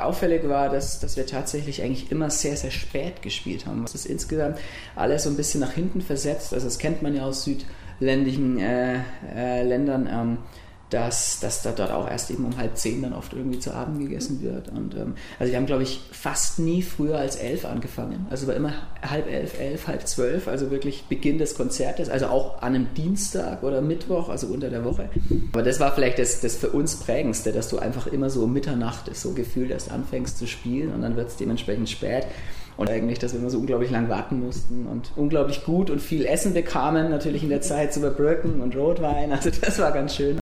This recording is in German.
auffällig war, dass wir tatsächlich eigentlich immer sehr, sehr spät gespielt haben. Es ist insgesamt alles so ein bisschen nach hinten versetzt. Also das kennt man ja aus südländischen Ländern, dass da dort auch erst eben um 9:30 dann oft irgendwie zu Abend gegessen wird. Und also wir haben, glaube ich, fast nie früher als 11 angefangen. Also war immer 10:30, 11, 10:30, also wirklich Beginn des Konzertes. Also auch an einem Dienstag oder Mittwoch, also unter der Woche. Aber das war vielleicht das für uns Prägendste, dass du einfach immer so um Mitternacht ist so gefühlt erst anfängst zu spielen und dann wird es dementsprechend spät. Und eigentlich, dass wir immer so unglaublich lang warten mussten und unglaublich gut und viel Essen bekamen, natürlich in der Zeit zu überbrücken und Rotwein. Also das war ganz schön.